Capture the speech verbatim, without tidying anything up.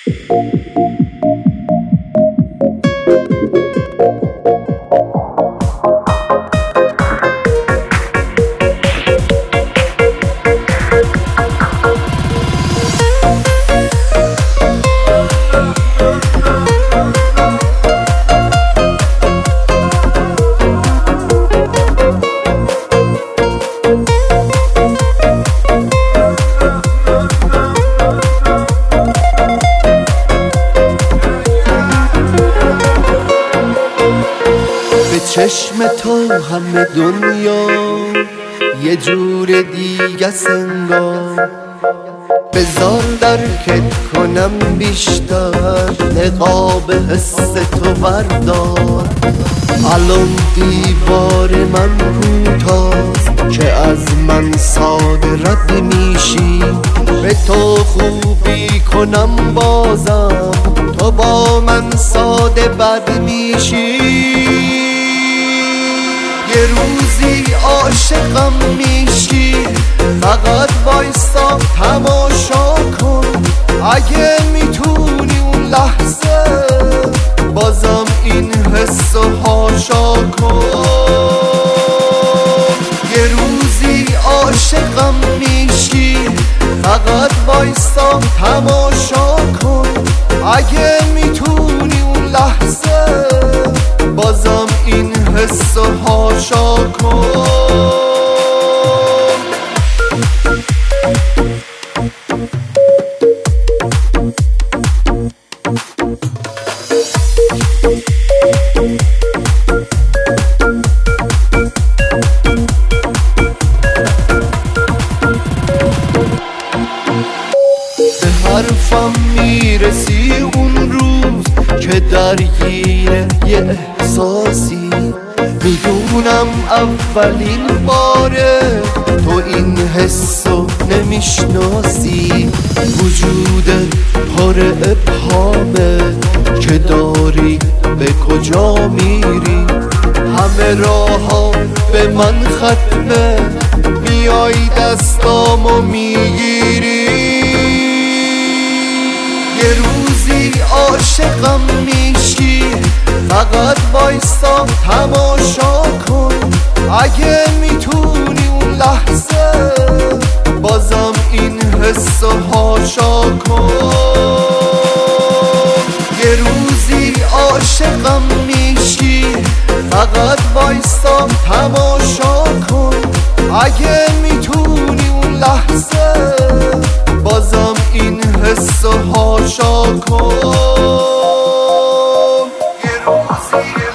چشم تو همه دنیا یه جور دیگه سنگار، بذار درکت کنم بیشتر، نقاب حس تو بردار. الان دیوار من کوتاست که از من ساده رد میشی، به تو خوبی کنم بازم تو با من ساده بد میشی. یه روزی عاشقم میشی، فقط وایسا تماشا کن، اگه میتونی اون لحظه بازم این حس و هاشا کن. یه روزی عاشقم میشی، فقط وایسا تماشا کن، اگه میتونی اون لحظه بازم این حس و هاشا کن. به حرفم میرسی اون روز که درگیر یه احساسی، میدونم اولین باره تو این حسو نمیشناسی. وجود پر ابهامه که داری به کجا میری، همه راه‌ها به من ختمه، میای دستامو میگیری. یه روزی عاشقم میشی، فقط وایسا تماشا کن، اگه میتونی اون لحظه بازم این حس و هاشا کن. یه روزی عاشقم میشی، فقط وایسا تماشا کن، اگه میتونی اون لحظه بازم این حس و هاشا کن. یه روزی